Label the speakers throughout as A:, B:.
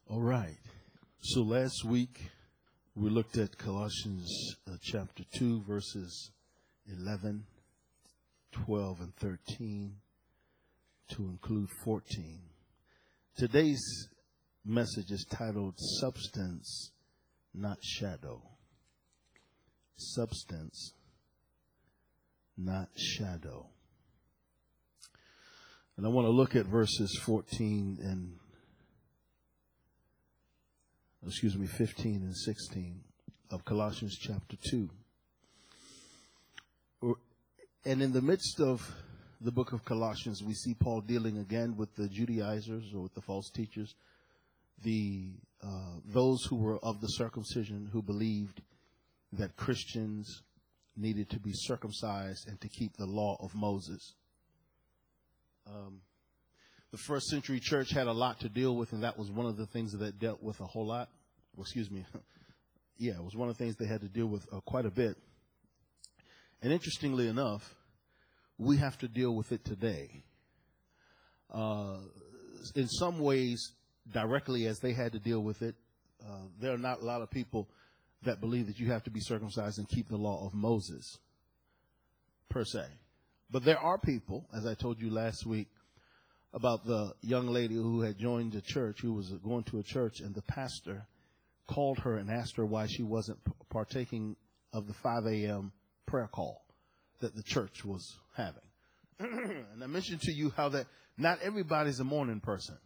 A: All right. So last week we looked at Colossians chapter 2, verses 11, 12, and 13 to include 14. Today's message is titled Substance, Not Shadow. Substance, not shadow. And I want to look at verses 15 and 16 of Colossians chapter 2. And in the midst of the book of Colossians, we see Paul dealing again with the Judaizers, or with the false teachers, those who were of the circumcision, who believed that Christians needed to be circumcised and to keep the law of Moses. The first century church had a lot to deal with, and that was one of the things that it dealt with a whole lot. It was one of the things they had to deal with quite a bit. And interestingly enough, we have to deal with it today. In some ways, directly as they had to deal with it, there are not a lot of people that believe that you have to be circumcised and keep the law of Moses, per se. But there are people, as I told you last week, about the young lady who had joined the church, who was going to a church, and the pastor called her and asked her why she wasn't partaking of the 5 a.m. prayer call that the church was having. And I mentioned to you how that not everybody's a morning person.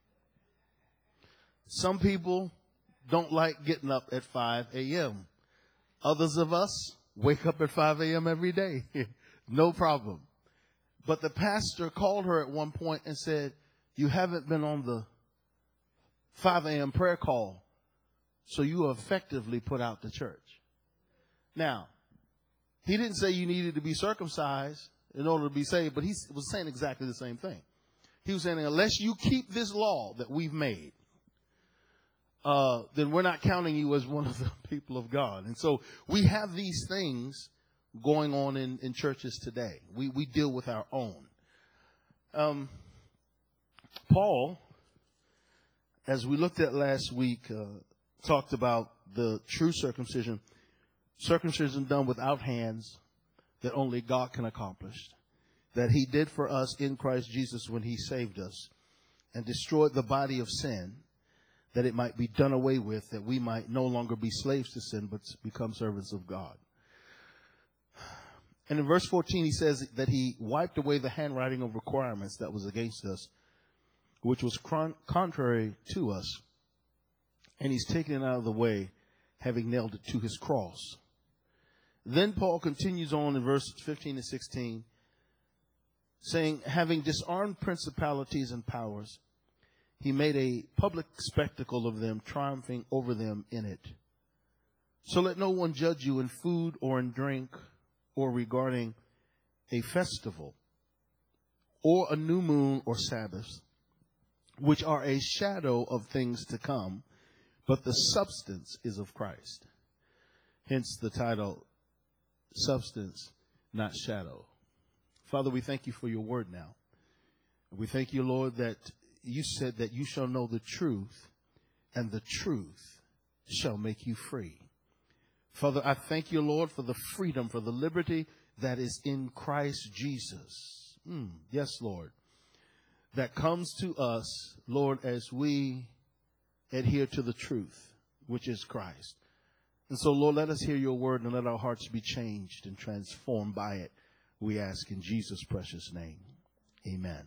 A: Some people don't like getting up at 5 a.m. Others of us wake up at 5 a.m. every day. No problem. But the pastor called her at one point and said, "You haven't been on the 5 a.m. prayer call, so you are effectively put out the church." Now, he didn't say you needed to be circumcised in order to be saved, but he was saying exactly the same thing. He was saying, unless you keep this law that we've made, then we're not counting you as one of the people of God. And so we have these things going on in churches today. We deal with our own. Paul, as we looked at last week, talked about the true circumcision done without hands, that only God can accomplish, that he did for us in Christ Jesus when he saved us and destroyed the body of sin, that it might be done away with, that we might no longer be slaves to sin, but become servants of God. And in verse 14, he says that he wiped away the handwriting of requirements that was against us, which was contrary to us. And he's taken it out of the way, having nailed it to his cross. Then Paul continues on in verses 15 and 16, saying, having disarmed principalities and powers, he made a public spectacle of them, triumphing over them in it. So let no one judge you in food or in drink, or regarding a festival, or a new moon or Sabbath, which are a shadow of things to come, but the substance is of Christ. Hence the title, Substance, Not Shadow. Father, we thank you for your word now. We thank you, Lord, that you said that you shall know the truth, and the truth shall make you free. Father, I thank you, Lord, for the freedom, for the liberty that is in Christ Jesus. Yes, Lord. That comes to us, Lord, as we adhere to the truth, which is Christ. And so, Lord, let us hear your word and let our hearts be changed and transformed by it. We ask in Jesus' precious name. Amen.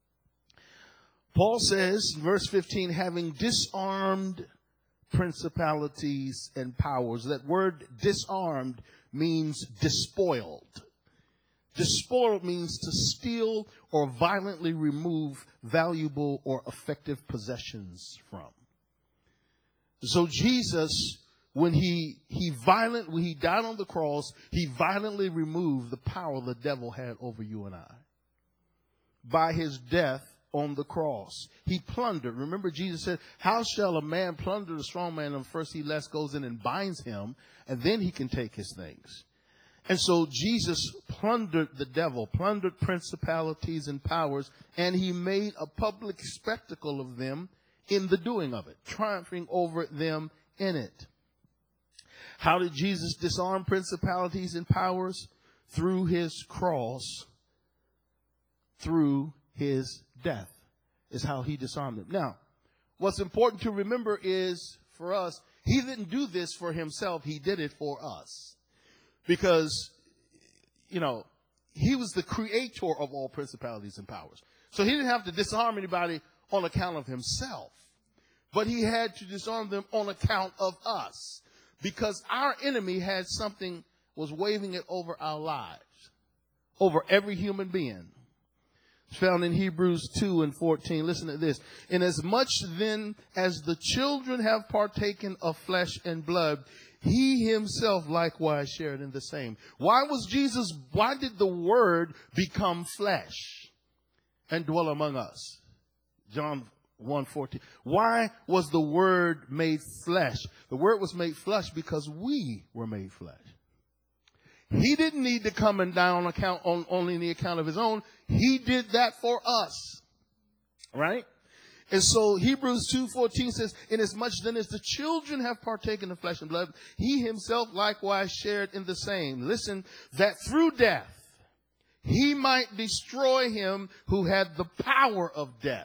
A: Paul says, verse 15, having disarmed principalities and powers. That word disarmed means despoiled. Despoiled means to steal or violently remove valuable or effective possessions from. So Jesus, when he died on the cross, he violently removed the power the devil had over you and I. By his death on the cross, he plundered. Remember, Jesus said, how shall a man plunder the strong man? And first he goes in and binds him, and then he can take his things. And so Jesus plundered the devil, plundered principalities and powers, and he made a public spectacle of them in the doing of it, triumphing over them in it. How did Jesus disarm principalities and powers? Through his cross, through his death is how he disarmed them. Now, what's important to remember is for us, he didn't do this for himself. He did it for us. Because, he was the creator of all principalities and powers. So he didn't have to disarm anybody on account of himself. But he had to disarm them on account of us. Because our enemy had something, was waving it over our lives. Over every human being. It's found in Hebrews 2:14. Listen to this. Inasmuch then as the children have partaken of flesh and blood, he himself likewise shared in the same. Why did the word become flesh and dwell among us? John 1:14. Why was the word made flesh? The word was made flesh because we were made flesh. He didn't need to come and die on only the account of his own. He did that for us. Right? And so Hebrews 2:14 says, inasmuch then as the children have partaken of flesh and blood, he himself likewise shared in the same. Listen, that through death he might destroy him who had the power of death.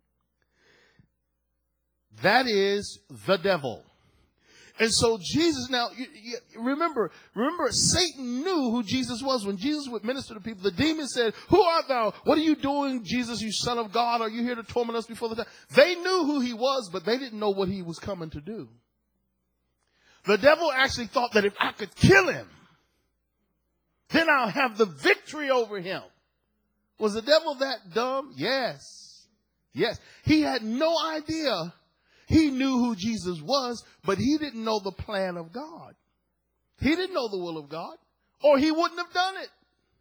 A: That is the devil. And so Jesus, now, remember, Satan knew who Jesus was. When Jesus would minister to people, the demon said, who art thou? What are you doing, Jesus, you son of God? Are you here to torment us before the time? They knew who he was, but they didn't know what he was coming to do. The devil actually thought that if I could kill him, then I'll have the victory over him. Was the devil that dumb? Yes. Yes. He had no idea. He knew who Jesus was, but he didn't know the plan of God. He didn't know the will of God, or he wouldn't have done it.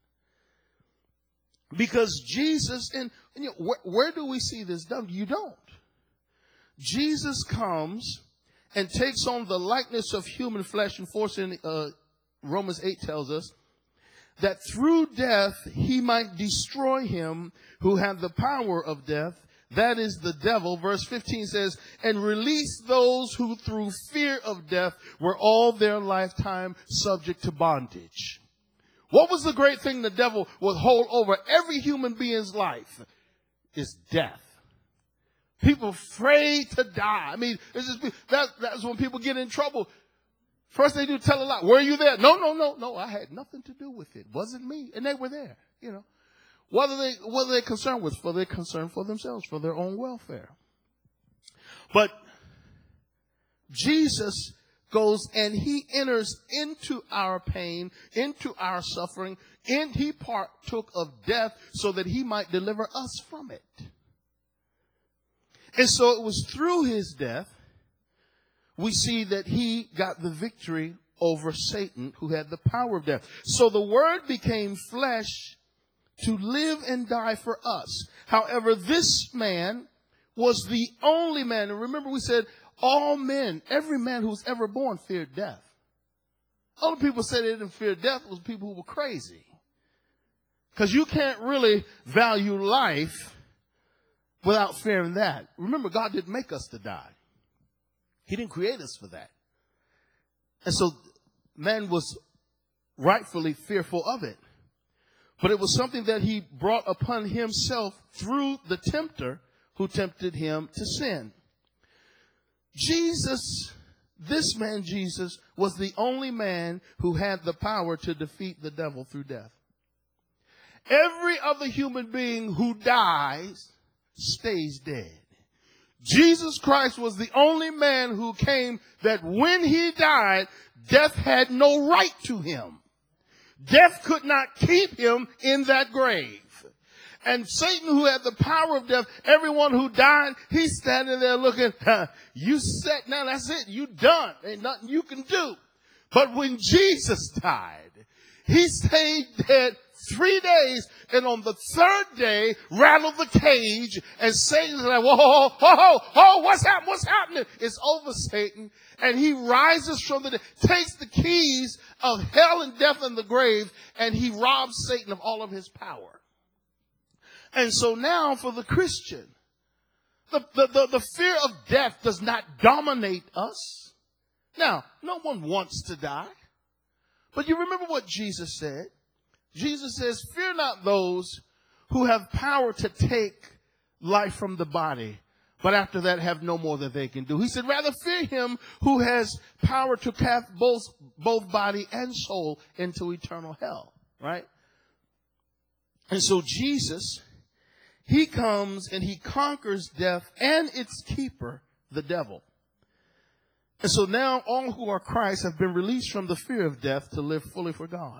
A: Because Jesus, and where do we see this done? You don't. Jesus comes and takes on the likeness of human flesh and force. In Romans 8 tells us that through death he might destroy him who had the power of death. That is the devil. Verse 15 says, and release those who through fear of death were all their lifetime subject to bondage. What was the great thing the devil would hold over every human being's life? Is death. People afraid to die. I mean, that's when people get in trouble. First they do tell a lie. Were you there? No, I had nothing to do with it. Wasn't me. And they were there, What are they concerned with? They're concerned for themselves, for their own welfare. But Jesus goes and he enters into our pain, into our suffering, and he partook of death so that he might deliver us from it. And so it was through his death we see that he got the victory over Satan, who had the power of death. So the word became flesh to live and die for us. However, this man was the only man. And remember we said all men, every man who was ever born feared death. Other people said they didn't fear death was people who were crazy. Because you can't really value life without fearing that. Remember, God didn't make us to die. He didn't create us for that. And so man was rightfully fearful of it. But it was something that he brought upon himself through the tempter who tempted him to sin. Jesus, this man Jesus, was the only man who had the power to defeat the devil through death. Every other human being who dies stays dead. Jesus Christ was the only man who came that when he died, death had no right to him. Death could not keep him in that grave. And Satan, who had the power of death, everyone who died, he's standing there looking, you set, now that's it, you done. Ain't nothing you can do. But when Jesus died, he stayed dead 3 days, and on the third day, rattled the cage, and Satan's like, whoa, what's happening? It's over, Satan. And he rises from the dead, takes the keys of hell and death and the grave, and he robs Satan of all of his power. And so now for the Christian, The fear of death does not dominate us. Now, no one wants to die. But you remember what Jesus said. Jesus says, fear not those who have power to take life from the body, but after that have no more that they can do. He said, rather fear him who has power to cast both body and soul into eternal hell. Right? And so Jesus, he comes and he conquers death and its keeper, the devil. And so now all who are Christ have been released from the fear of death to live fully for God.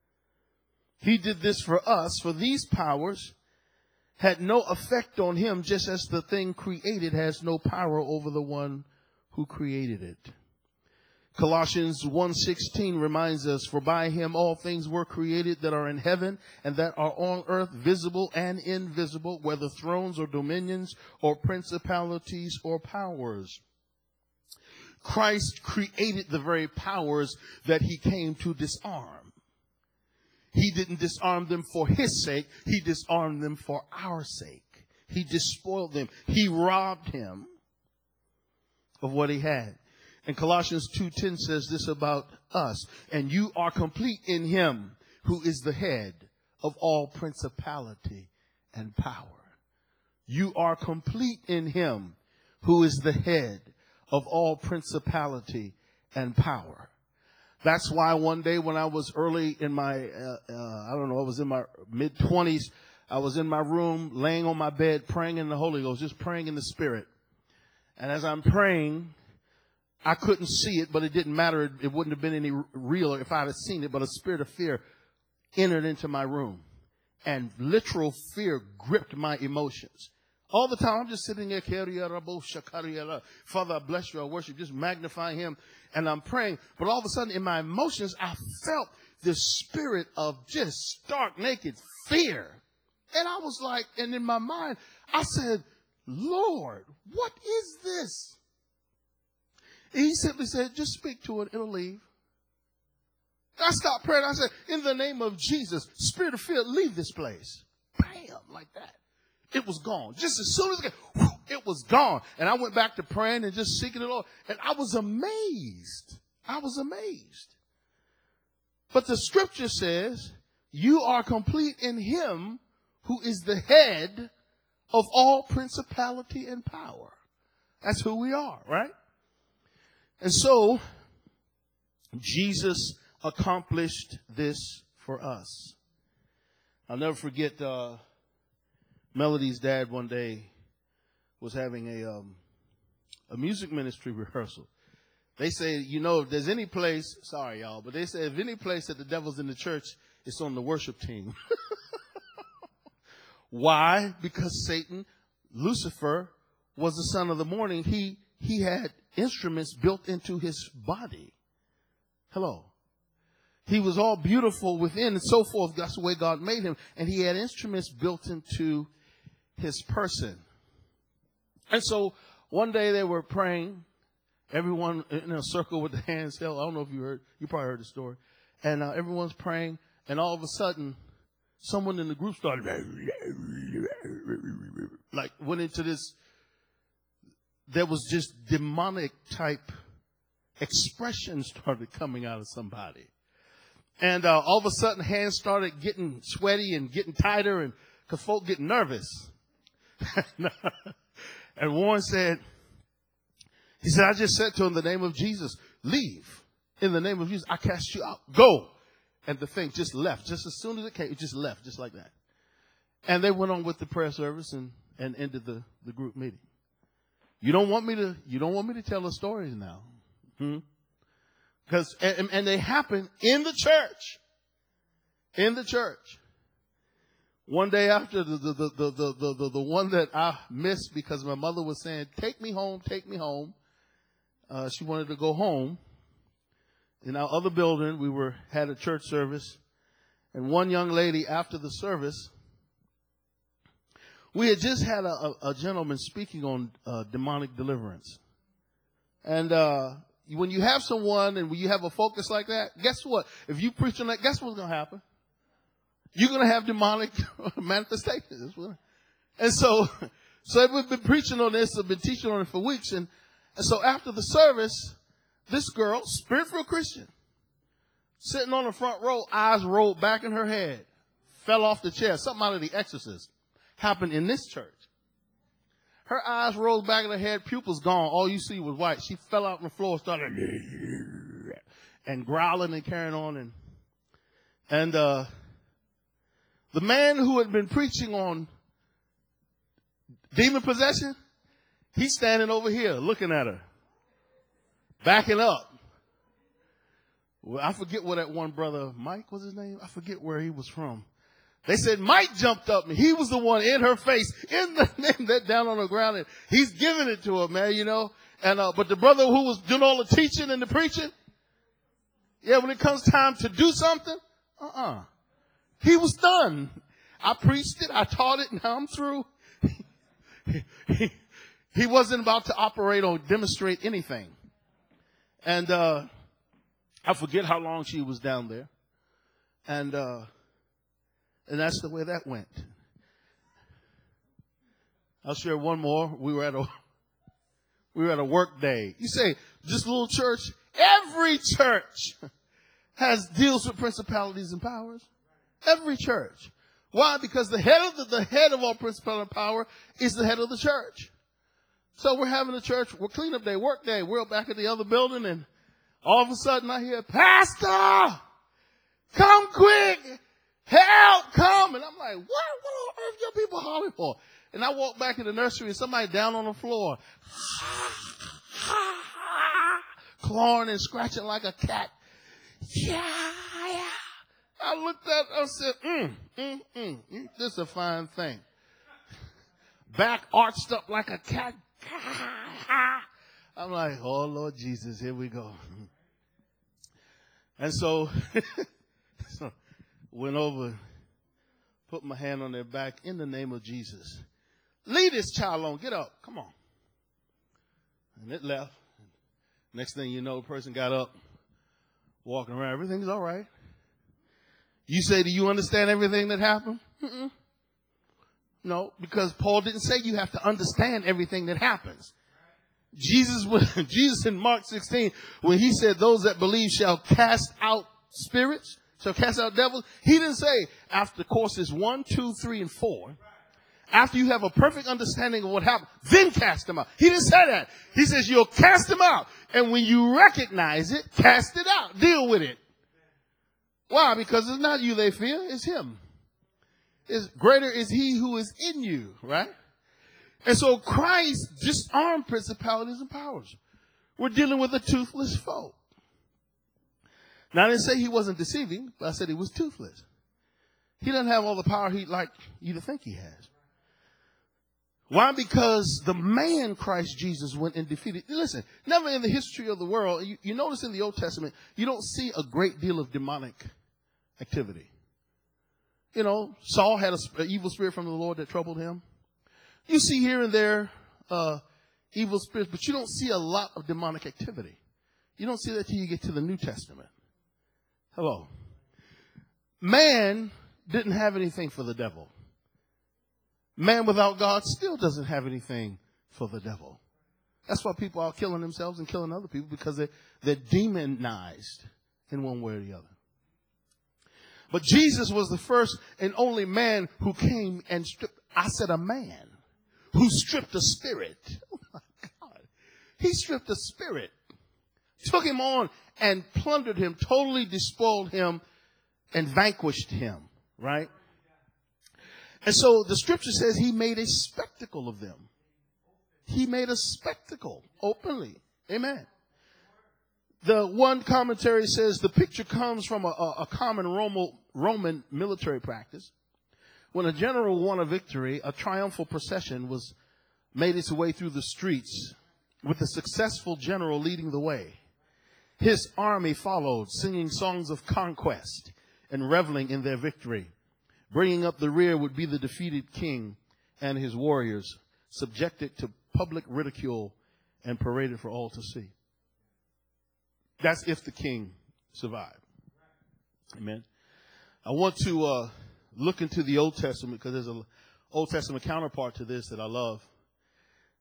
A: He did this for us, for these powers had no effect on him, just as the thing created has no power over the one who created it. Colossians 1:16 reminds us, for by him all things were created that are in heaven and that are on earth, visible and invisible, whether thrones or dominions or principalities or powers. Christ created the very powers that he came to disarm. He didn't disarm them for his sake. He disarmed them for our sake. He despoiled them. He robbed him of what he had. And Colossians 2:10 says this about us. And you are complete in him who is the head of all principality and power. You are complete in him who is the head of all principality and power. That's why one day when I was early in my, I was in my mid-20s, I was in my room laying on my bed praying in the Holy Ghost, just praying in the Spirit. And as I'm praying, I couldn't see it, but it didn't matter. It wouldn't have been any realer if I had seen it, but a spirit of fear entered into my room. And literal fear gripped my emotions. All the time, I'm just sitting there, Father, I bless you, I worship, just magnify him. And I'm praying. But all of a sudden, in my emotions, I felt this spirit of just stark naked fear. And I was like, and in my mind, I said, Lord, what is this? And he simply said, just speak to it, it'll leave. I stopped praying. I said, in the name of Jesus, spirit of fear, leave this place. Bam, like that. It was gone. Just as soon as it was gone. And I went back to praying and just seeking the Lord. And I was amazed. I was amazed. But the scripture says, you are complete in him who is the head of all principality and power. That's who we are, right? And so, Jesus accomplished this for us. I'll never forget, Melody's dad one day was having a music ministry rehearsal. They say, if there's any place, sorry y'all, but they say if any place that the devil's in the church, it's on the worship team. Why? Because Satan, Lucifer, was the son of the morning. He had instruments built into his body. Hello. He was all beautiful within and so forth. That's the way God made him. And he had instruments built into his person. And so one day they were praying, everyone in a circle with the hands held. I don't know if you probably heard the story. And everyone's praying, and all of a sudden, someone in the group started, like went into this, there was just demonic type expression started coming out of somebody. And all of a sudden, hands started getting sweaty and getting tighter, and because folk get nervous. And Warren said, I just said to him, in the name of Jesus, leave. In the name of Jesus, I cast you out. Go. And the thing just left. Just as soon as it came, it just left, just like that. And they went on with the prayer service and ended the group meeting. You don't want me to tell the stories now. Because and they happen in the church. In the church. One day after the one that I missed because my mother was saying, take me home, take me home. She wanted to go home. In our other building, we had a church service. And one young lady after the service, we had just had a gentleman speaking on demonic deliverance. And when you have someone and when you have a focus like that, guess what? If you preach on that, guess what's going to happen? You're going to have demonic manifestations. And so So we've been preaching on this, I've been teaching on it for weeks. And so after the service, this girl, spirit-filled Christian, sitting on the front row, eyes rolled back in her head, fell off the chair. Something out of The Exorcist happened in this church. Her eyes rolled back in her head, pupils gone. All you see was white. She fell out on the floor, started and growling and carrying on. And the man who had been preaching on demon possession, he's standing over here looking at her, backing up. Well, I forget what that one brother, Mike was his name? I forget where he was from. They said Mike jumped up and he was the one in her face, in the name that down on the ground, and he's giving it to her, man, you know. And but the brother who was doing all the teaching and the preaching, yeah, when it comes time to do something, he was done. I preached it, I taught it, now I'm through. He wasn't about to operate or demonstrate anything. And I forget how long she was down there. And that's the way that went. I'll share one more. We were at a work day. You say, just a little church? Every church deals with principalities and powers. Every church. Why? Because the head of all principality and power is the head of the church. So we're having a church, we're cleanup day, work day. We're back at the other building, and all of a sudden I hear, Pastor, come quick, help, come. And I'm like, what on earth are people hollering for? And I walk back in the nursery and somebody down on the floor, clawing and scratching like a cat. Yeah. I looked at her, I said, this is a fine thing. Back arched up like a cat. I'm like, oh, Lord Jesus, here we go. And so went over, put my hand on their back in the name of Jesus. Leave this child alone. Get up. Come on. And it left. Next thing you know, the person got up, walking around. Everything's all right. You say, do you understand everything that happened? No, because Paul didn't say you have to understand everything that happens. Jesus in Mark 16, when he said those that believe shall cast out spirits, shall cast out devils, he didn't say after courses 1, 2, 3, and 4, after you have a perfect understanding of what happened, then cast them out. He didn't say that. He says you'll cast them out. And when you recognize it, cast it out. Deal with it. Why? Because it's not you they fear, it's him. Greater is he who is in you, right? And so Christ disarmed principalities and powers. We're dealing with a toothless foe. Now, I didn't say he wasn't deceiving, but I said he was toothless. He doesn't have all the power he'd like you to think he has. Why? Because the man Christ Jesus went and defeated. Listen, never in the history of the world, you notice in the Old Testament, you don't see a great deal of demonic activity. You know, Saul had an evil spirit from the Lord that troubled him. You see here and there evil spirits, but you don't see a lot of demonic activity. You don't see that till you get to the New Testament. Hello. Man didn't have anything for the devil. Man without God still doesn't have anything for the devil. That's why people are killing themselves and killing other people, because they're demonized in one way or the other. But Jesus was the first and only man who came and stripped. I said a man who stripped a spirit. Oh my God. He stripped a spirit, took him on and plundered him, totally despoiled him and vanquished him, right? And so the scripture says he made a spectacle of them. He made a spectacle openly. Amen. The one commentary says the picture comes from a common Roman military practice. When a general won a victory, a triumphal procession made its way through the streets with the successful general leading the way. His army followed, singing songs of conquest and reveling in their victory. Bringing up the rear would be the defeated king and his warriors, subjected to public ridicule and paraded for all to see. That's if the king survived. Amen. I want to look into the Old Testament, because there's an Old Testament counterpart to this that I love.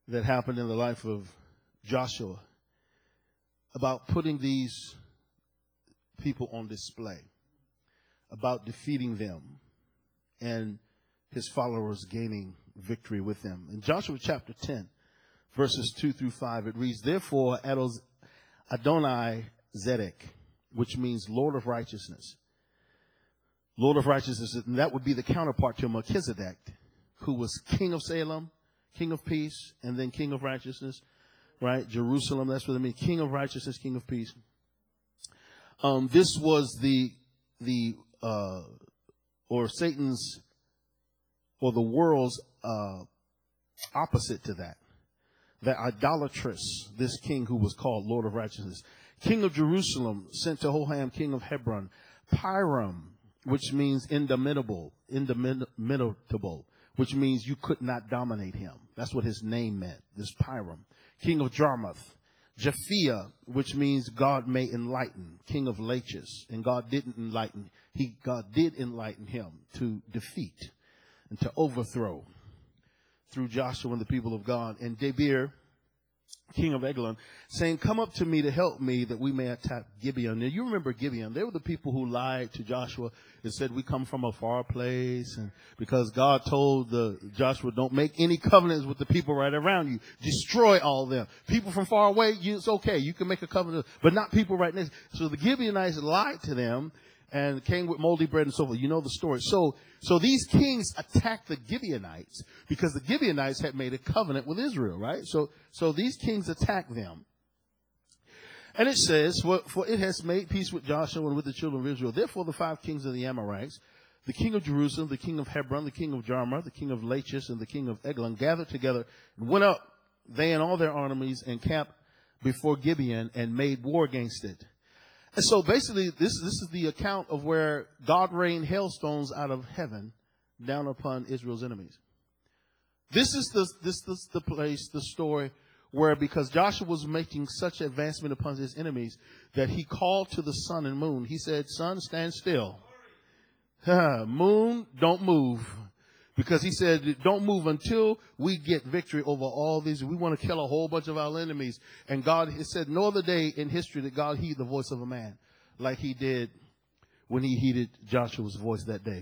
A: that happened in the life of Joshua about putting these people on display, about defeating them and his followers gaining victory with them. In Joshua chapter 10, verses 2 through 5, it reads, "Therefore Adonai Zedek," which means Lord of Righteousness. Lord of Righteousness, and that would be the counterpart to Melchizedek, who was king of Salem, king of peace, and then king of righteousness, right? Jerusalem, that's what it means. King of righteousness, king of peace. This was Satan's, or the world's opposite to that. The idolatrous, this king who was called Lord of Righteousness. King of Jerusalem, sent to Hoham, king of Hebron. Piram, which means indomitable, which means you could not dominate him. That's what his name meant, this Piram. King of Jarmuth. Japhia, which means God may enlighten. King of Lachish. And God didn't enlighten. God did enlighten him to defeat and to overthrow through Joshua and the people of God. And Debir, king of Eglon, saying, "Come up to me to help me that we may attack Gibeon." Now, you remember Gibeon. They were the people who lied to Joshua and said, "We come from a far place." And because God told Joshua, "Don't make any covenants with the people right around you. Destroy all them." People from far away, it's okay. You can make a covenant, but not people right next. So the Gibeonites lied to them and came with moldy bread and so forth. You know the story. So these kings attacked the Gibeonites because the Gibeonites had made a covenant with Israel, right? So these kings attacked them. And it says, for it has made peace with Joshua and with the children of Israel. Therefore the 5 kings of the Amorites, the king of Jerusalem, the king of Hebron, the king of Jarmuth, the king of Lachish, and the king of Eglon gathered together and went up, they and all their armies, and camped before Gibeon and made war against it. And so basically, this is the account of where God rained hailstones out of heaven down upon Israel's enemies. This is the place, the story, where because Joshua was making such advancement upon his enemies that he called to the sun and moon. He said, "Sun, stand still. Moon, don't move." Because he said, "Don't move until we get victory over all these. We want to kill a whole bunch of our enemies." And God, it said, no other day in history that God heeded the voice of a man like he did when he heeded Joshua's voice that day.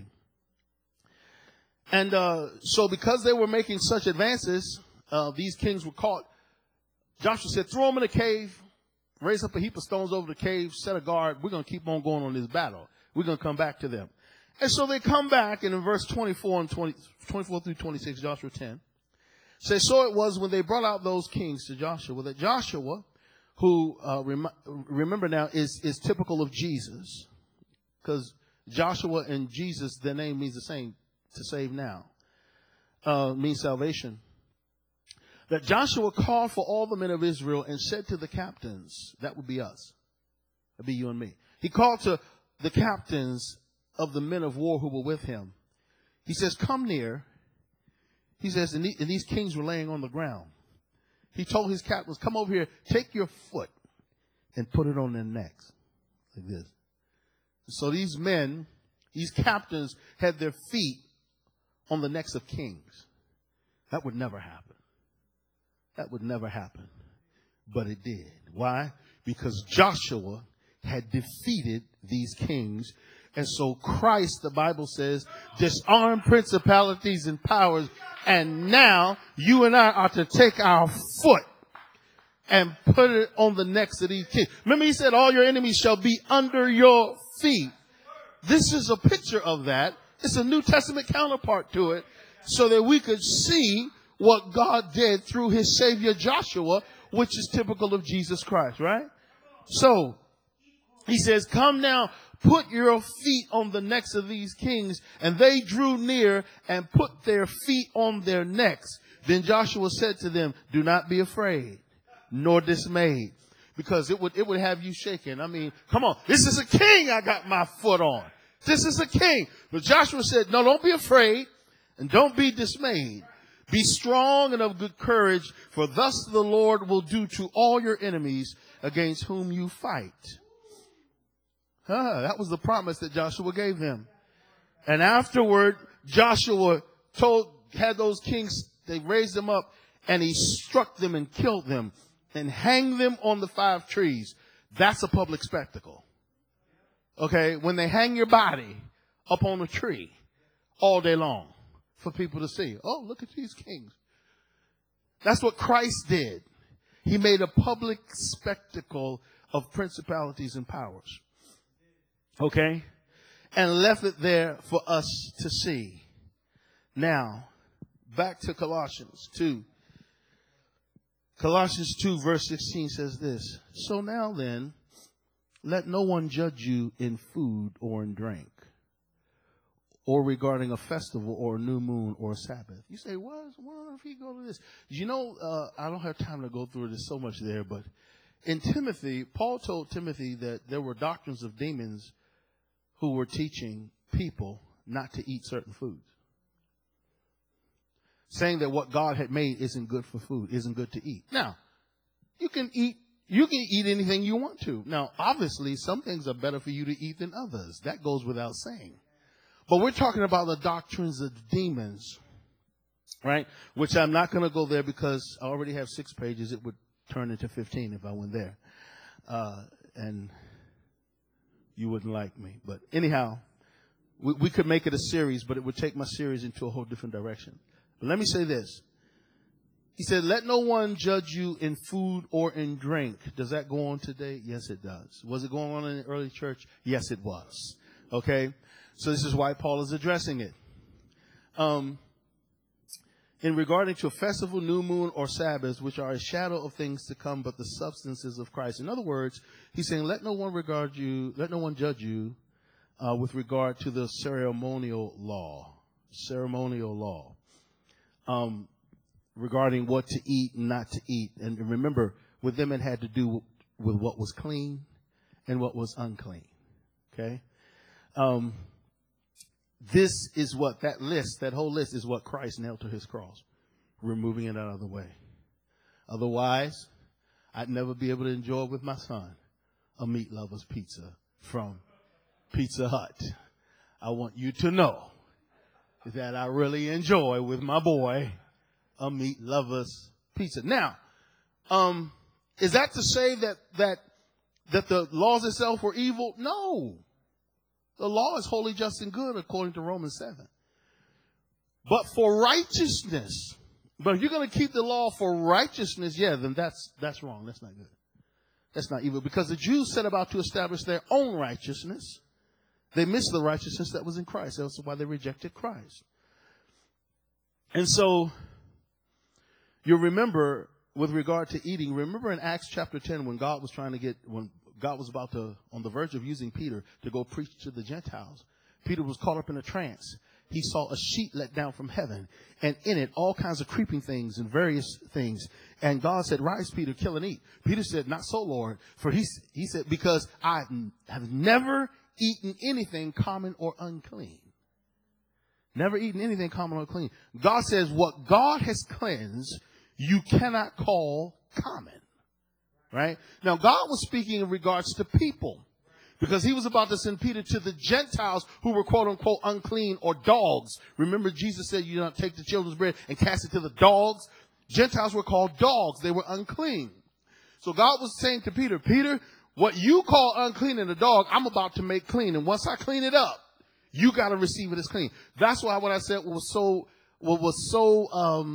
A: And so because they were making such advances, these kings were caught. Joshua said, "Throw them in a cave, raise up a heap of stones over the cave, set a guard. We're going to keep on going on this battle. We're going to come back to them." And so they come back, and in verse 24 through 26, Joshua 10, says, "So it was when they brought out those kings to Joshua, that Joshua, who, remember now, is typical of Jesus, because Joshua and Jesus, their name means the same, to save now, means salvation. That Joshua called for all the men of Israel and said to the captains," that would be us, that would be you and me. He called to the captains of the men of war who were with him. He says, "Come near." He says, and these kings were laying on the ground. He told his captains, "Come over here, take your foot and put it on their necks." Like this. So these men, these captains, had their feet on the necks of kings. That would never happen. That would never happen. But it did. Why? Because Joshua had defeated these kings. And so Christ, the Bible says, disarmed principalities and powers. And now you and I are to take our foot and put it on the necks of these kings. Remember, he said, "All your enemies shall be under your feet." This is a picture of that. It's a New Testament counterpart to it, so that we could see what God did through his Savior Joshua, which is typical of Jesus Christ, right? So he says, "Come now, put your feet on the necks of these kings." And they drew near and put their feet on their necks. Then Joshua said to them, "Do not be afraid, nor dismayed," because it would have you shaking. I mean, come on, this is a king I got my foot on. This is a king. But Joshua said, "No, don't be afraid and don't be dismayed. Be strong and of good courage, for thus the Lord will do to all your enemies against whom you fight." That was the promise that Joshua gave them. And afterward, Joshua had those kings, they raised them up, and he struck them and killed them and hanged them on the 5 trees. That's a public spectacle. Okay, when they hang your body up on a tree all day long for people to see. Oh, look at these kings. That's what Christ did. He made a public spectacle of principalities and powers. Okay? And left it there for us to see. Now, back to Colossians 2. Colossians 2 verse 16 says this. So now then, let no one judge you in food or in drink, or regarding a festival or a new moon or a Sabbath. You say, why on earth he go to this? You know, I don't have time to go through this so much there, but in Timothy, Paul told Timothy that there were doctrines of demons who were teaching people not to eat certain foods. Saying that what God had made isn't good for food, isn't good to eat. Now, you can eat anything you want to. Now, obviously, some things are better for you to eat than others. That goes without saying. But we're talking about the doctrines of demons, right? Which I'm not going to go there because I already have 6 pages. It would turn into 15 if I went there. And you wouldn't like me. But anyhow, we could make it a series, but it would take my series into a whole different direction. But let me say this. He said, let no one judge you in food or in drink. Does that go on today? Yes, it does. Was it going on in the early church? Yes, it was. Okay? So this is why Paul is addressing it. In regarding to a festival, new moon, or Sabbath, which are a shadow of things to come, but the substances of Christ. In other words, he's saying, let no one judge you with regard to the ceremonial law. Regarding what to eat and not to eat. And remember, with them it had to do with what was clean and what was unclean. Okay? This is what that whole list is what Christ nailed to his cross, removing it out of the way. Otherwise, I'd never be able to enjoy with my son a meat lover's pizza from Pizza Hut. I want you to know that I really enjoy with my boy a meat lover's pizza. Now, is that to say that the laws itself were evil? No. The law is holy, just, and good, according to Romans 7. But for righteousness, but if you're going to keep the law for righteousness, then that's wrong. That's not good. That's not evil. Because the Jews set about to establish their own righteousness. They missed the righteousness that was in Christ. That's why they rejected Christ. And so, you remember, with regard to eating, remember in Acts chapter 10 when God was on the verge of using Peter to go preach to the Gentiles. Peter was caught up in a trance. He saw a sheet let down from heaven, and in it all kinds of creeping things and various things. And God said, rise, Peter, kill and eat. Peter said, not so, Lord. For he said, because I have never eaten anything common or unclean. Never eaten anything common or unclean. God says, what God has cleansed, you cannot call common. Right? Now, God was speaking in regards to people, because he was about to send Peter to the Gentiles who were quote unquote unclean or dogs. Remember, Jesus said, you do not take the children's bread and cast it to the dogs. Gentiles were called dogs. They were unclean. So God was saying to Peter, Peter, what you call unclean in a dog, I'm about to make clean. And once I clean it up, you got to receive it as clean. That's why when I said what was so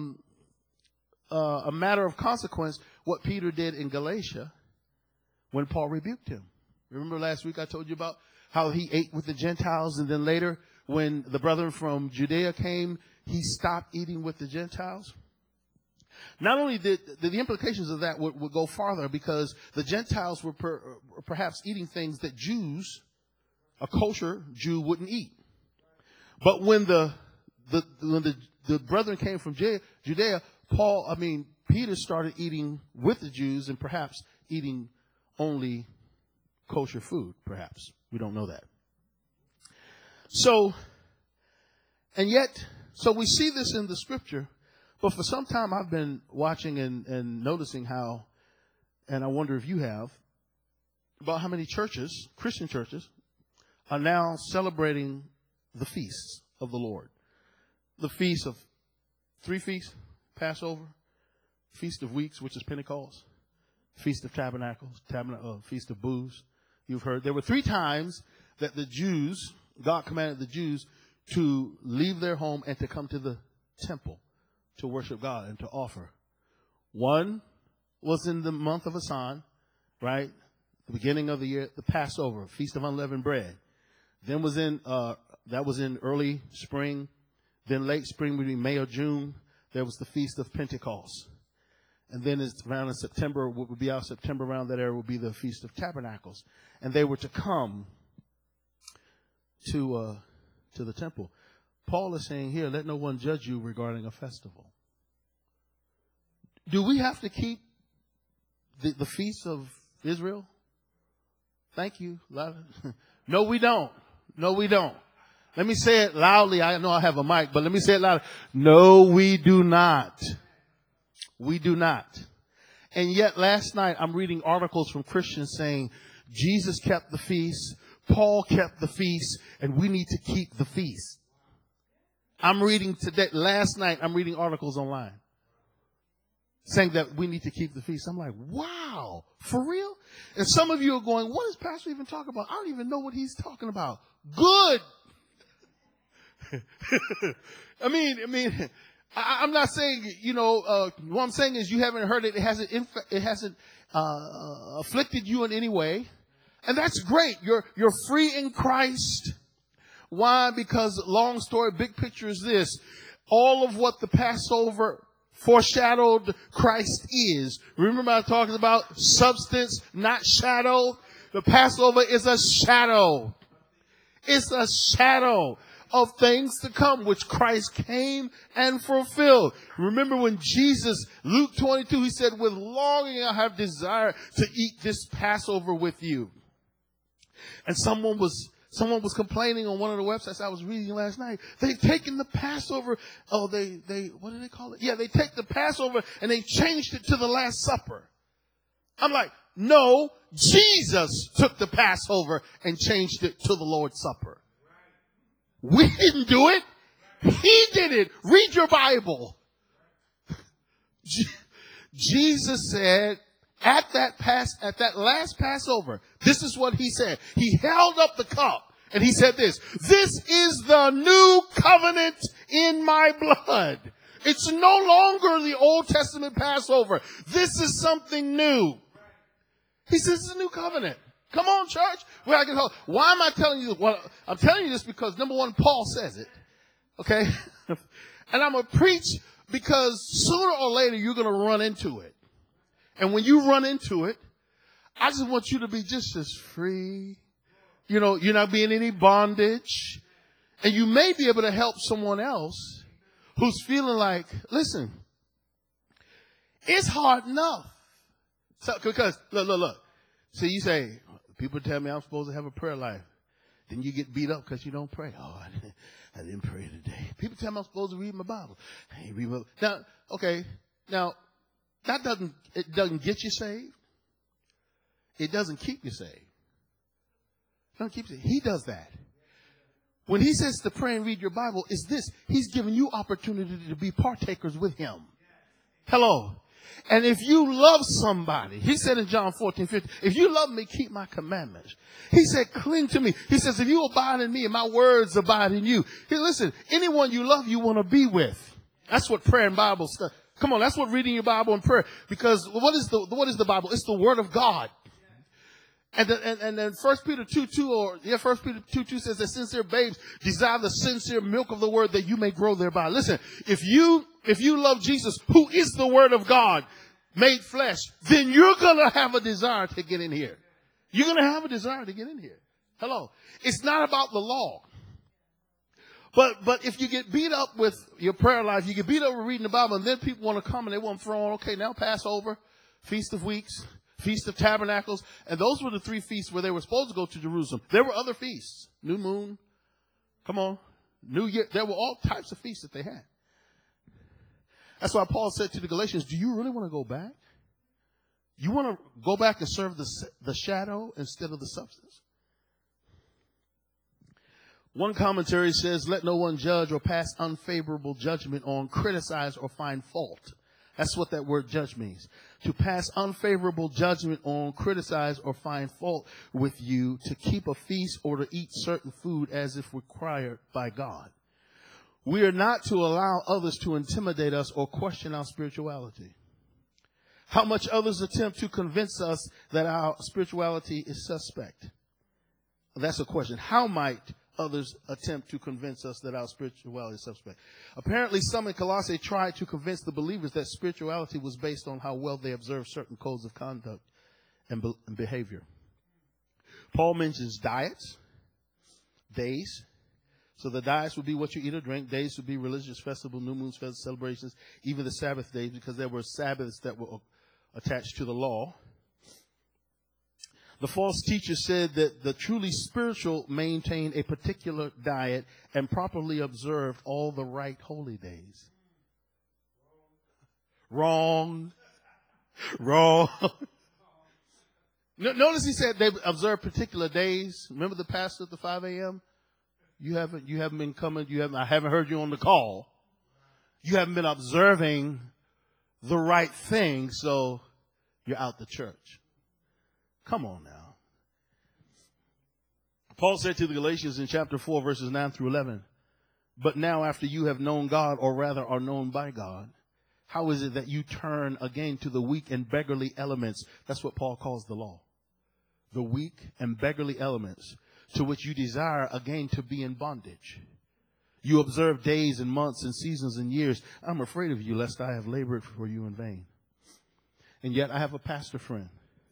A: a matter of consequence, what Peter did in Galatia when Paul rebuked him. Remember last week I told you about how he ate with the Gentiles, and then later when the brethren from Judea came, he stopped eating with the Gentiles. Not only did the implications of that would go farther, because the Gentiles were perhaps eating things that Jews, a kosher Jew, wouldn't eat. But when the brethren came from Judea, Peter started eating with the Jews and perhaps eating only kosher food, perhaps. We don't know that. So we see this in the scripture, but for some time I've been watching and noticing how, and I wonder if you have, about how many churches, Christian churches, are now celebrating the feasts of the Lord. The feast of 3 feasts, Passover, Feast of Weeks, which is Pentecost, Feast of Tabernacles, Feast of Booths. You've heard there were 3 times that the Jews, God commanded the Jews to leave their home and to come to the temple to worship God and to offer. One was in the month of Asan, right? The beginning of the year, the Passover, Feast of Unleavened Bread. Then that was in early spring. Then late spring, maybe May or June, there was the Feast of Pentecost. And then it's around in September, what would be our September around that area would be the Feast of Tabernacles. And they were to come to the temple. Paul is saying here, let no one judge you regarding a festival. Do we have to keep the feasts of Israel? Thank you. No, we don't. No, we don't. Let me say it loudly. I know I have a mic, but let me say it loudly. No, we do not. We do not. And yet last night I'm reading articles from Christians saying Jesus kept the feast, Paul kept the feast, and we need to keep the feast. Last night I'm reading articles online saying that we need to keep the feast. I'm like, wow, for real? And some of you are going, what is Pastor even talking about? I don't even know what he's talking about. Good. I'm not saying, what I'm saying is you haven't heard it. It hasn't afflicted you in any way. And that's great. You're free in Christ. Why? Because long story, big picture is this. All of what the Passover foreshadowed Christ is. Remember I talked about substance, not shadow? The Passover is a shadow. It's a shadow of things to come, which Christ came and fulfilled. Remember when Jesus, Luke 22, he said, with longing I have desire to eat this Passover with you. And someone was complaining on one of the websites I was reading last night. They've taken the Passover. Oh, what do they call it? Yeah, they take the Passover and they changed it to the Last Supper. I'm like, no, Jesus took the Passover and changed it to the Lord's Supper. We didn't do it. He did it. Read your Bible. Jesus said at that last Passover, this is what he said. He held up the cup and he said this is the new covenant in my blood. It's no longer the Old Testament Passover. This is something new. He says it's a new covenant. Come on, church. Why am I telling you this? Well, I'm telling you this because, number one, Paul says it. Okay? And I'm going to preach because sooner or later you're going to run into it. And when you run into it, I just want you to be just as free. You're not being in any bondage. And you may be able to help someone else who's feeling like, listen, it's hard enough. Because, look. See, you say, people tell me I'm supposed to have a prayer life. Then you get beat up because you don't pray. Oh, I didn't pray today. People tell me I'm supposed to read my Bible. I ain't read my Bible. Now, that doesn't get you saved. It doesn't keep you saved. It doesn't keep you. He does that. When he says to pray and read your Bible, is this. He's giving you opportunity to be partakers with him. Hello. And if you love somebody, he said in John 14:15, if you love me, keep my commandments. He said, cling to me. He says, if you abide in me and my words abide in you. Hey, listen, anyone you love, you want to be with. That's what prayer and Bible stuff. Come on, that's what reading your Bible and prayer. Because what is the Bible? It's the Word of God. And then 1 Peter 2:2 says that sincere babes desire the sincere milk of the word that you may grow thereby. Listen, if you love Jesus, who is the Word of God made flesh, then you're going to have a desire to get in here. You're going to have a desire to get in here. Hello. It's not about the law. But if you get beat up with your prayer life, you get beat up with reading the Bible, and then people want to come and they want to throw on, okay, now Passover, Feast of Weeks, Feast of Tabernacles, and those were the 3 feasts where they were supposed to go to Jerusalem. There were other feasts. New Moon. Come on. New Year. There were all types of feasts that they had. That's why Paul said to the Galatians, do you really want to go back? You want to go back and serve the shadow instead of the substance? One commentary says, let no one judge or pass unfavorable judgment on, criticize, or find fault. That's what that word judge means. To pass unfavorable judgment on, criticize, or find fault with you, to keep a feast or to eat certain food as if required by God. We are not to allow others to intimidate us or question our spirituality. How much others attempt to convince us that our spirituality is suspect? That's a question. How might others attempt to convince us that our spirituality is suspect? Apparently, some in Colossae tried to convince the believers that spirituality was based on how well they observed certain codes of conduct and behavior. Paul mentions diets, days. So the diets would be what you eat or drink. Days would be religious festival, new moons, festivals, celebrations, even the Sabbath days, because there were Sabbaths that were attached to the law. The false teacher said that the truly spiritual maintained a particular diet and properly observed all the right holy days. Wrong. Notice he said they observed particular days. Remember the pastor at the 5 a.m.? You haven't been coming. I haven't heard you on the call. You haven't been observing the right thing, so you're out the church. Come on now. Paul said to the Galatians in chapter 4, verses 9 through 11, but now after you have known God, or rather are known by God, how is it that you turn again to the weak and beggarly elements? That's what Paul calls the law. The weak and beggarly elements to which you desire again to be in bondage. You observe days and months and seasons and years. I'm afraid of you, lest I have labored for you in vain. And yet I have a pastor friend.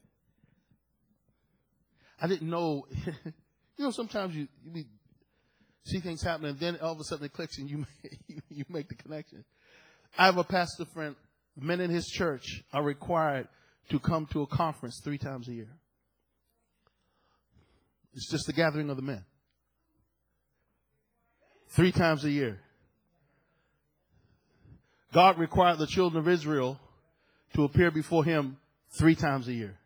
A: I didn't know, sometimes you see things happening, and then all of a sudden it clicks and you make the connection. I have a pastor friend. Men in his church are required to come to a conference 3 times a year. It's just the gathering of the men. 3 times a year. God required the children of Israel to appear before him 3 times a year.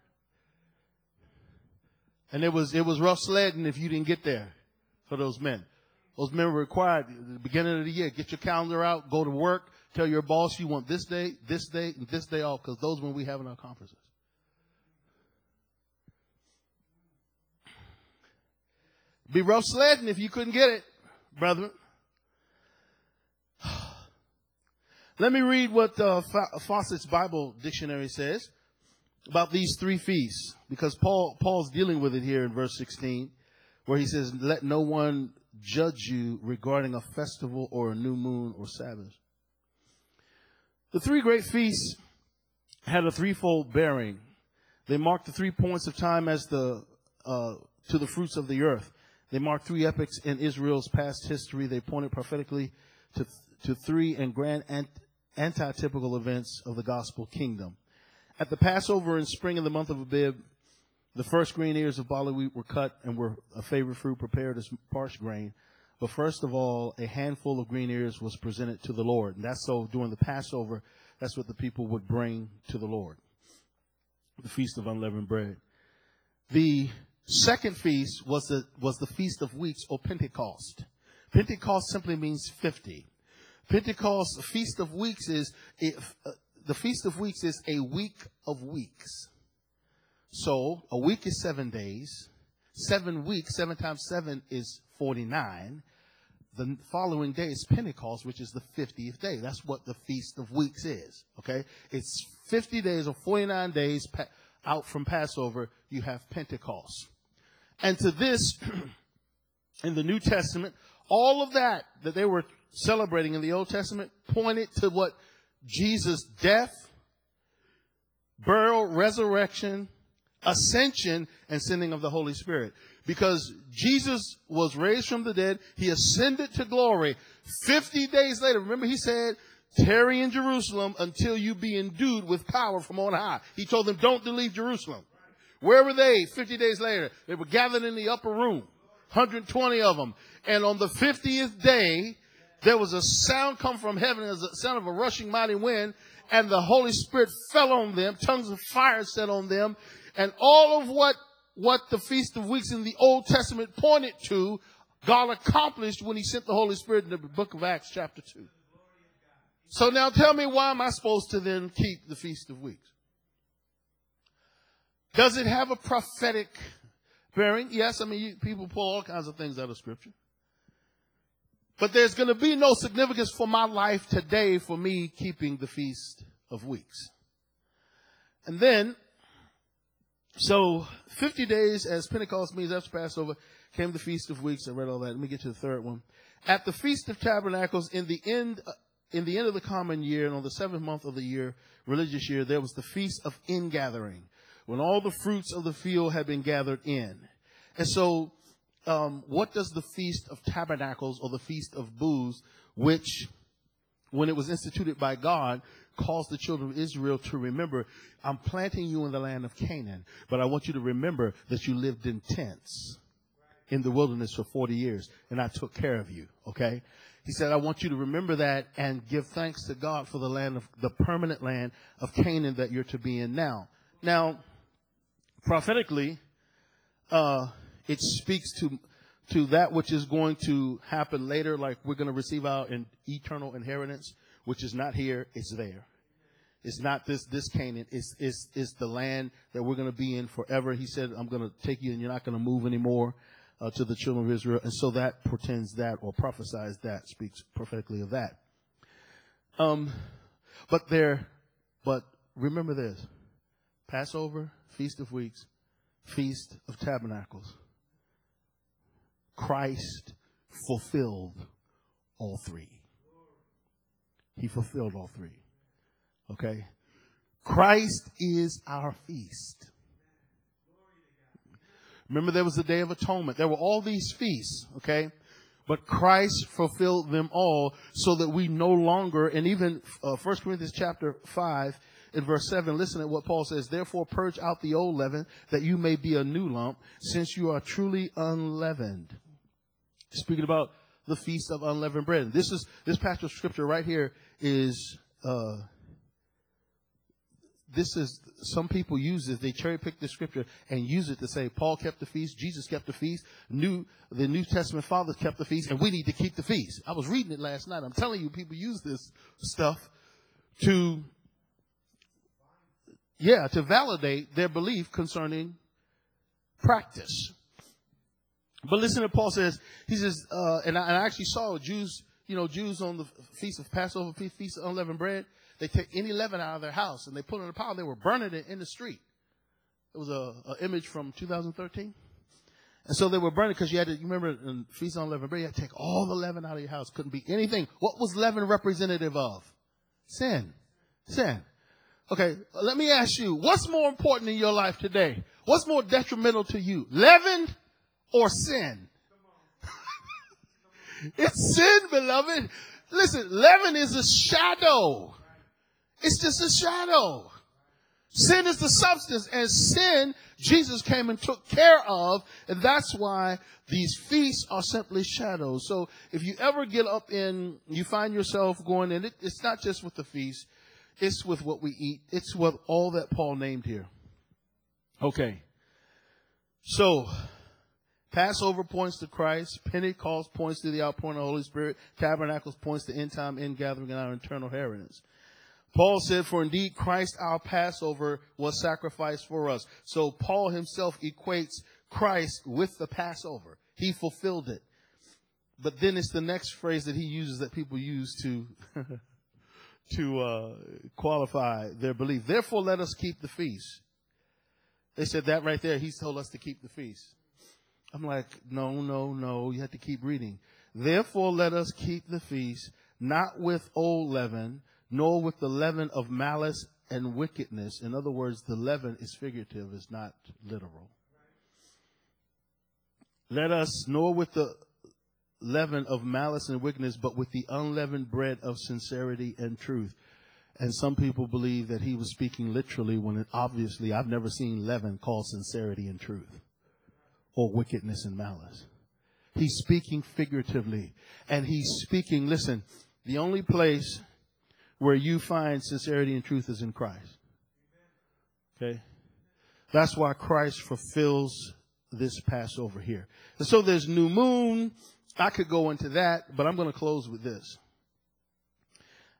A: And it was rough sledding if you didn't get there for those men. Those men were required at the beginning of the year. Get your calendar out, go to work, tell your boss you want this day, and this day off, because those when we have in our conferences. Be rough sledding if you couldn't get it, brethren. Let me read what Fawcett's Bible Dictionary says about these 3 feasts, because Paul's dealing with it here in verse 16, where he says, let no one judge you regarding a festival or a new moon or Sabbath. The 3 great feasts had a threefold bearing. They marked the 3 points of time as to the fruits of the earth. They marked 3 epochs in Israel's past history. They pointed prophetically to 3 and grand antitypical events of the gospel kingdom. At the Passover in spring in the month of Abib, the first green ears of barley wheat were cut and were a favorite fruit prepared as parched grain. But first of all, a handful of green ears was presented to the Lord. And that's so during the Passover, that's what the people would bring to the Lord. The Feast of Unleavened Bread. The second feast was the Feast of Weeks, or Pentecost. Pentecost simply means 50. Pentecost, the Feast of Weeks the Feast of Weeks is a week of weeks. So a week is 7 days. 7 weeks, 7 times 7 is 49. The following day is Pentecost, which is the 50th day. That's what the Feast of Weeks is. Okay, it's 50 days or 49 days out from Passover. You have Pentecost. And to this, in the New Testament, all of that they were celebrating in the Old Testament pointed to what Jesus' death, burial, resurrection, ascension, and sending of the Holy Spirit. Because Jesus was raised from the dead. He ascended to glory. 50 days later, remember he said, tarry in Jerusalem until you be endued with power from on high. He told them, don't leave Jerusalem. Where were they 50 days later? They were gathered in the upper room, 120 of them. And on the 50th day, there was a sound come from heaven as the sound of a rushing mighty wind, and the Holy Spirit fell on them. Tongues of fire set on them. And all of what the Feast of Weeks in the Old Testament pointed to, God accomplished when he sent the Holy Spirit in the book of Acts chapter 2. So now tell me, why am I supposed to then keep the Feast of Weeks? Does it have a prophetic bearing? Yes, I mean, people pull all kinds of things out of Scripture. But there's going to be no significance for my life today for me keeping the Feast of Weeks. And then, so 50 days as Pentecost means after Passover came the Feast of Weeks. I read all that. Let me get to the third one. At the Feast of Tabernacles, in the end of the common year, and on the 7th month of the year, religious year, there was the Feast of Ingathering, when all the fruits of the field had been gathered in. And so, what does the Feast of Tabernacles, or the Feast of Booths, which, when it was instituted by God, caused the children of Israel to remember, I'm planting you in the land of Canaan, but I want you to remember that you lived in tents in the wilderness for 40 years, and I took care of you, okay? He said, I want you to remember that and give thanks to God for the land of the permanent land of Canaan that you're to be in now. Now, prophetically, it speaks to that which is going to happen later, like we're going to receive our eternal inheritance, which is not here, it's there. It's not this Canaan. It's the land that we're going to be in forever. He said, I'm going to take you and you're not going to move anymore to the children of Israel. And so that portends that, or prophesies that, speaks prophetically of that. But remember this: Passover, Feast of Weeks, Feast of Tabernacles. Christ fulfilled all three. He fulfilled all three. Okay? Christ is our feast. Remember, there was the Day of Atonement. There were all these feasts, okay? But Christ fulfilled them all, so that we no longer, and even 1 Corinthians chapter 5, in verse 7, listen to what Paul says. Therefore, purge out the old leaven, that you may be a new lump, since you are truly unleavened. Speaking about the Feast of Unleavened Bread. This passage of Scripture right here is, some people use it. They cherry pick the Scripture and use it to say Paul kept the feast, Jesus kept the feast, the New Testament fathers kept the feast, and we need to keep the feast. I was reading it last night. I'm telling you, people use this stuff to validate their belief concerning practice. But listen to what Paul says. He says, and I actually saw Jews on the Feast of Passover, Feast of Unleavened Bread, they take any leaven out of their house and they put it in a pile. They were burning it in the street. It was an image from 2013. And so they were burning because you remember in Feast of Unleavened Bread, you had to take all the leaven out of your house. Couldn't be anything. What was leaven representative of? Sin. Okay, let me ask you, what's more important in your life today? What's more detrimental to you? Leaven or sin? It's sin, beloved. Listen, leaven is a shadow. It's just a shadow. Sin is the substance, and sin, Jesus came and took care of, and that's why these feasts are simply shadows. So if you ever get up you find yourself going, and it's not just with the feast, it's with what we eat. It's with all that Paul named here. Okay. So, Passover points to Christ. Pentecost points to the outpouring of the Holy Spirit. Tabernacles points to end time, ingathering, and our eternal inheritance. Paul said, for indeed Christ our Passover was sacrificed for us. So Paul himself equates Christ with the Passover. He fulfilled it. But then it's the next phrase that he uses that people use to qualify their belief. Therefore, let us keep the feast. They said that right there. He's told us to keep the feast. I'm like, no. You have to keep reading. Therefore, let us keep the feast, not with old leaven, nor with the leaven of malice and wickedness. In other words, the leaven is figurative, it's not literal. Let us, nor with the leaven of malice and wickedness, but with the unleavened bread of sincerity and truth. And some people believe that he was speaking literally, when obviously I've never seen leaven called sincerity and truth or wickedness and malice. He's speaking figuratively, and he's speaking, listen, the only place where you find sincerity and truth is in Christ. Okay? That's why Christ fulfills this Passover here. And so there's new moon. I could go into that, but I'm going to close with this.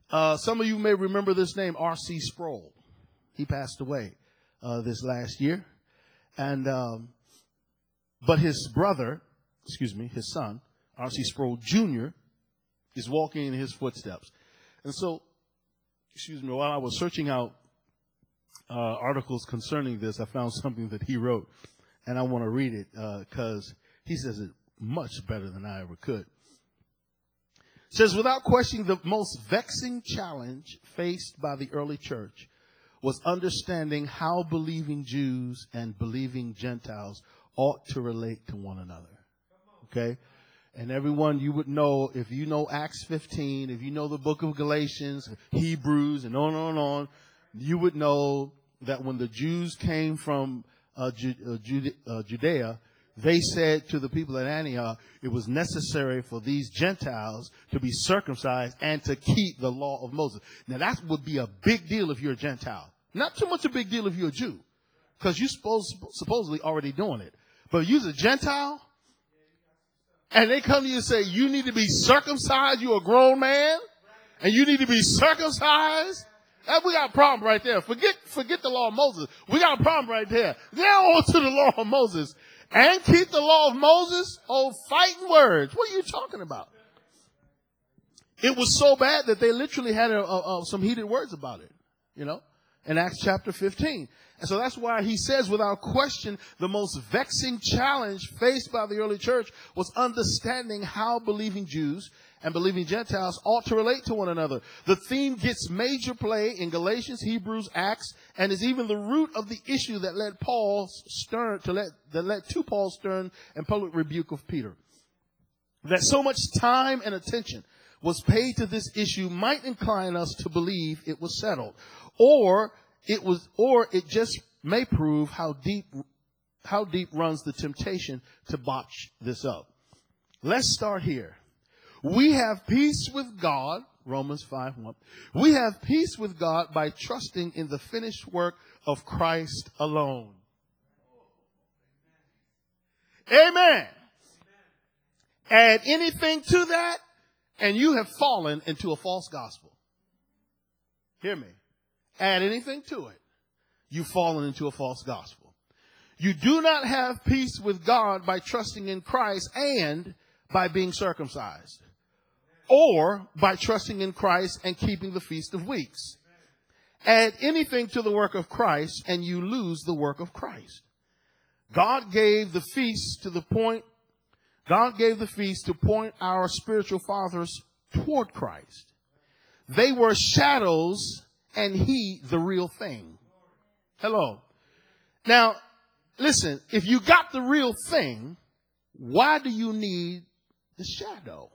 A: Some of you may remember this name, R.C. Sproul. He passed away this last year. And but his son, R.C. Sproul Jr., is walking in his footsteps. And so, while I was searching out articles concerning this, I found something that he wrote. And I want to read it because he says it much better than I ever could. It says, without question, the most vexing challenge faced by the early church was understanding how believing Jews and believing Gentiles ought to relate to one another. Okay? And everyone, you would know, if you know Acts 15, if you know the book of Galatians, Hebrews, and on, you would know that when the Jews came from Judea, they said to the people at Antioch, it was necessary for these Gentiles to be circumcised and to keep the law of Moses. Now, that would be a big deal if you're a Gentile. Not too much a big deal if you're a Jew, because you're supposedly already doing it. But if you're a Gentile, and they come to you and say, you need to be circumcised, you're a grown man, and you need to be circumcised, we got a problem right there. Forget the law of Moses. We got a problem right there. They don't hold to the law of Moses and keep the law of Moses. Oh, fighting words. What are you talking about? It was so bad that they literally had some heated words about it, in Acts chapter 15. And so that's why he says, without question, the most vexing challenge faced by the early church was understanding how believing Jews and believing Gentiles ought to relate to one another. The theme gets major play in Galatians, Hebrews, Acts, and is even the root of the issue that led to Paul's stern and public rebuke of Peter. That so much time and attention was paid to this issue might incline us to believe it was settled, or it just may prove how deep runs the temptation to botch this up. Let's start here. We have peace with God, Romans 5:1. We have peace with God by trusting in the finished work of Christ alone. Amen. Add anything to that, and you have fallen into a false gospel. Hear me. Add anything to it, you've fallen into a false gospel. You do not have peace with God by trusting in Christ and by being circumcised, or by trusting in Christ and keeping the Feast of Weeks. Add anything to the work of Christ and you lose the work of Christ. God gave the feast to point our spiritual fathers toward Christ. They were shadows and he the real thing. Hello. Now, listen, if you got the real thing, why do you need the shadow?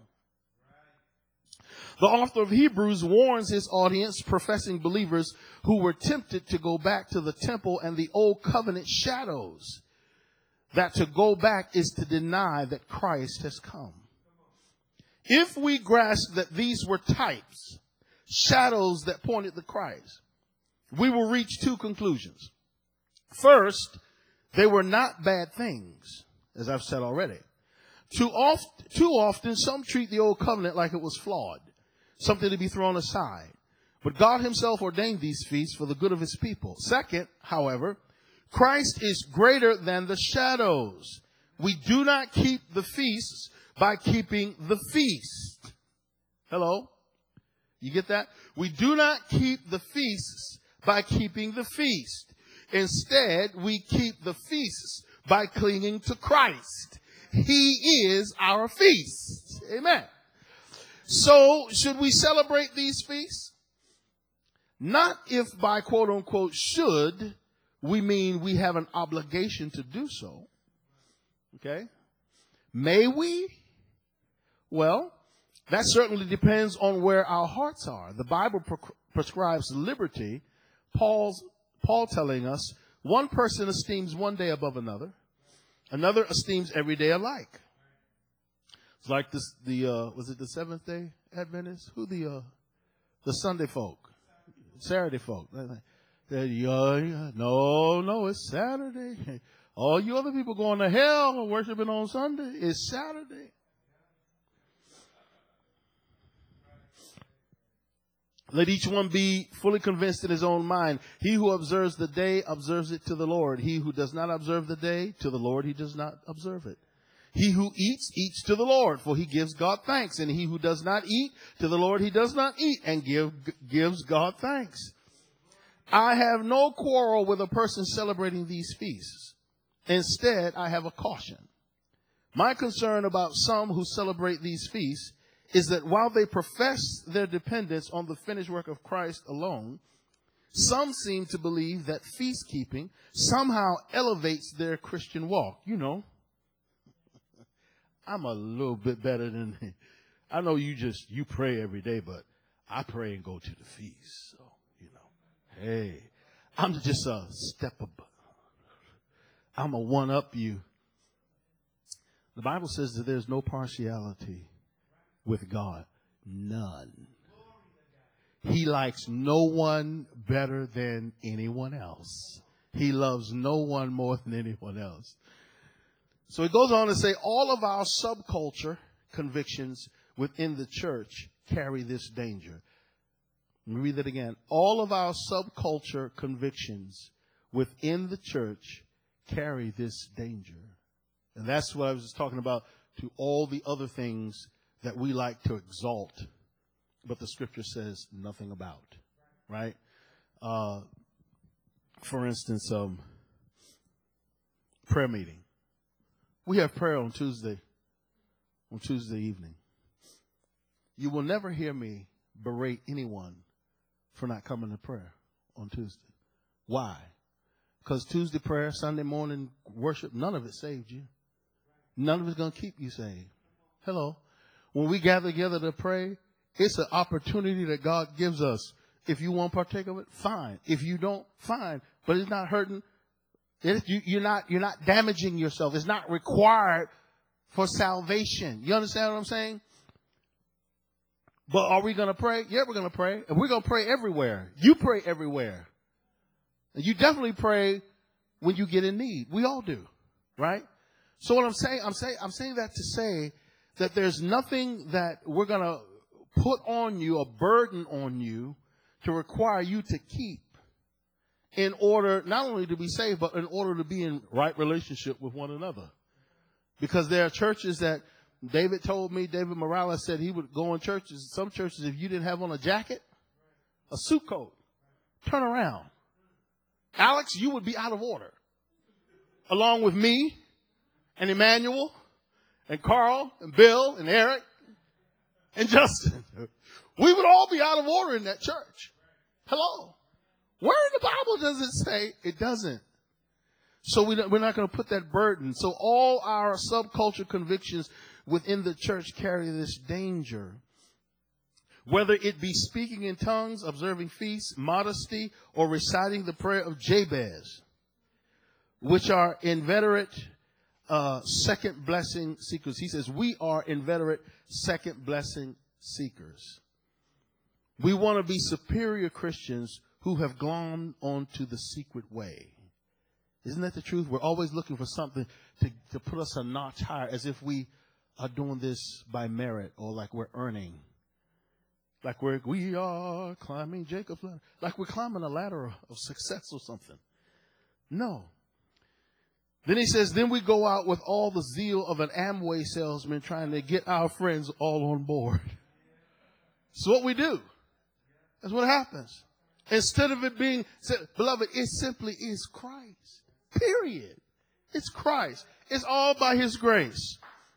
A: The author of Hebrews warns his audience, professing believers, who were tempted to go back to the temple and the old covenant shadows, that to go back is to deny that Christ has come. If we grasp that these were types, shadows that pointed to Christ, we will reach two conclusions. First, they were not bad things, as I've said already. Too often, some treat the old covenant like it was flawed, something to be thrown aside. But God himself ordained these feasts for the good of his people. Second, however, Christ is greater than the shadows. We do not keep the feasts by keeping the feast. Hello? You get that? We do not keep the feasts by keeping the feast. Instead, we keep the feasts by clinging to Christ. He is our feast. Amen. So, should we celebrate these feasts? Not if by quote unquote should we mean we have an obligation to do so. Okay? May we? Well, that certainly depends on where our hearts are. The Bible prescribes liberty. Paul telling us one person esteems one day above another. Another esteems every day alike. It's like this, was it the Seventh Day Adventists? Who the Sunday folk? Saturday folk. No, it's Saturday. All you other people going to hell and worshiping on Sunday. It's Saturday. Let each one be fully convinced in his own mind. He who observes the day observes it to the Lord. He who does not observe the day, to the Lord he does not observe it. He who eats, eats to the Lord, for he gives God thanks. And he who does not eat, to the Lord he does not eat, and gives God thanks. I have no quarrel with a person celebrating these feasts. Instead, I have a caution. My concern about some who celebrate these feasts is that while they profess their dependence on the finished work of Christ alone, some seem to believe that feast keeping somehow elevates their Christian walk. You know, I'm a little bit better than, I know you pray every day, but I pray and go to the feast. So, hey, I'm just a step above. I'm a one-up you. The Bible says that there's no partiality with God. None. He likes no one better than anyone else. He loves no one more than anyone else. So he goes on to say all of our subculture convictions within the church carry this danger. Let me read that again. All of our subculture convictions within the church carry this danger. And that's what I was just talking about, to all the other things that we like to exalt, but the scripture says nothing about, right? For instance, prayer meeting. We have prayer on Tuesday evening. You will never hear me berate anyone for not coming to prayer on Tuesday. Why? Because Tuesday prayer, Sunday morning worship, none of it saved you. None of it's going to keep you saved. Hello. When we gather together to pray, it's an opportunity that God gives us. If you want to partake of it, fine. If you don't, fine. But it's not hurting. You're not damaging yourself. It's not required for salvation. You understand what I'm saying? But are we going to pray? Yeah, we're going to pray. And we're going to pray everywhere. You pray everywhere. And you definitely pray when you get in need. We all do. Right? So what I'm saying that to say that there's nothing that we're going to put on you, a burden on you, to require you to keep in order not only to be saved, but in order to be in right relationship with one another. Because there are churches that David Morales said he would go in churches. Some churches, if you didn't have on a jacket, a suit coat, turn around. Alex, you would be out of order. Along with me and Emmanuel and Carl and Bill and Eric and Justin. We would all be out of order in that church. Hello. Where in the Bible does it say? It doesn't. So we're not going to put that burden. So all our subculture convictions within the church carry this danger. Whether it be speaking in tongues, observing feasts, modesty, or reciting the prayer of Jabez, which are inveterate second blessing seekers. He says we are inveterate second blessing seekers. We want to be superior Christians who have gone onto the secret way. Isn't that the truth? We're always looking for something to put us a notch higher, as if we are doing this by merit or like we're earning. Like we are climbing Jacob's ladder. Like we're climbing a ladder of success or something. No. Then he says, then we go out with all the zeal of an Amway salesman trying to get our friends all on board. It's what we do. That's what happens. Instead of it being, beloved, it simply is Christ. Period. It's Christ. It's all by his grace.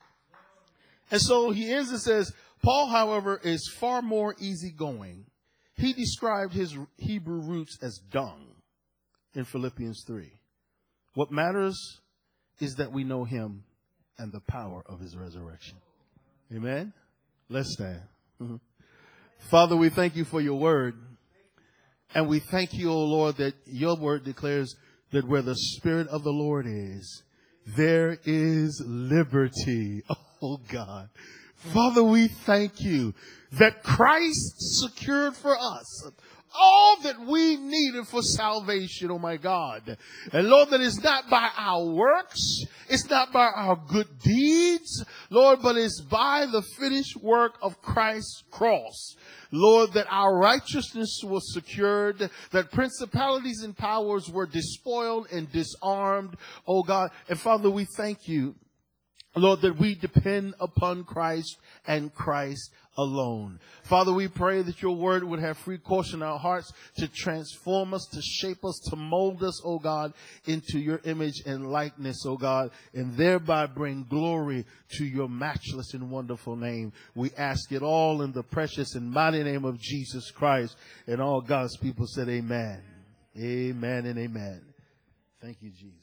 A: And so he ends and says, Paul, however, is far more easygoing. He described his Hebrew roots as dung in Philippians 3. What matters is that we know him and the power of his resurrection. Amen? Let's stand. Father, we thank you for your word. And we thank you, O Lord, that your word declares that where the Spirit of the Lord is, there is liberty. Oh, God. Father, we thank you that Christ secured for us all that we needed for salvation, oh my God. And Lord, that is not by our works, It's not by our good deeds, Lord, but it's by the finished work of Christ's cross. Lord, that our righteousness was secured, that principalities and powers were despoiled and disarmed, oh God. And Father, we thank you, Lord, that we depend upon Christ and Christ alone. Father, we pray that your word would have free course in our hearts to transform us, to shape us, to mold us, oh God, into your image and likeness, oh God, and thereby bring glory to your matchless and wonderful name. We ask it all in the precious and mighty name of Jesus Christ. And all God's people said amen. Amen and amen. Thank you, Jesus.